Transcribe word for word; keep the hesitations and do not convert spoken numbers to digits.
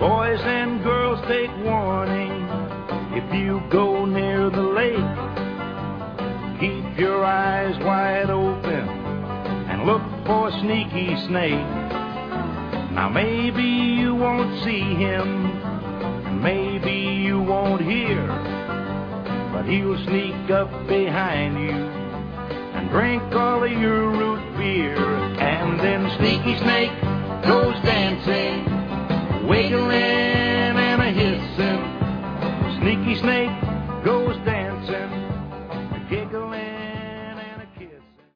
Boys and girls, take warning. If you go near the lake, keep your eyes wide open and look for a sneaky snake. Now maybe you won't see him, and maybe you won't hear, but he'll sneak up behind you and drink all of your root beer. And then Sneaky Snake goes down